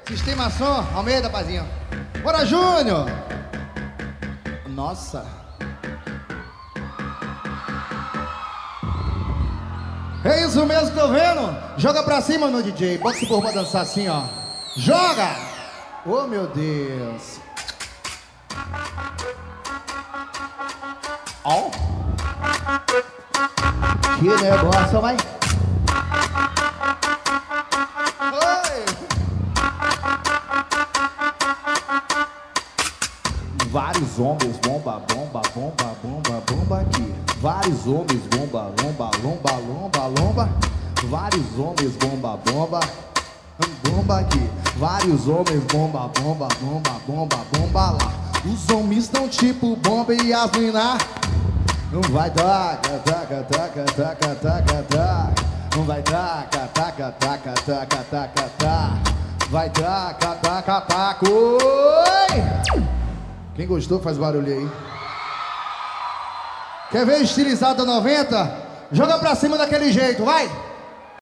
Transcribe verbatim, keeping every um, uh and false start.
Estimação, Almeida, pazinho. Bora, Júnior! Nossa! É isso mesmo que tô vendo? Joga pra cima, meu D J. Bota esse povo pra dançar assim, ó. Joga! Oh, meu Deus! Ó! Que negócio, vai! Vários homens, bomba, bomba, bomba, bomba, bomba aqui. Vários homens, bomba, lomba, lomba, lomba, lomba. Vários homens, bomba, bomba, bomba aqui. Vários homens, bomba, bomba, bomba, bomba, bomba lá. Os homens estão tipo bomba e as minas não vai taca, taca, taca, taca, taca, taca. Não vai taca, taca, taca, taca, taca, taca. Vai taca, taca, taca. Oi! Quem gostou faz barulho aí. Quer ver estilizado noventa? Joga pra cima daquele jeito, vai!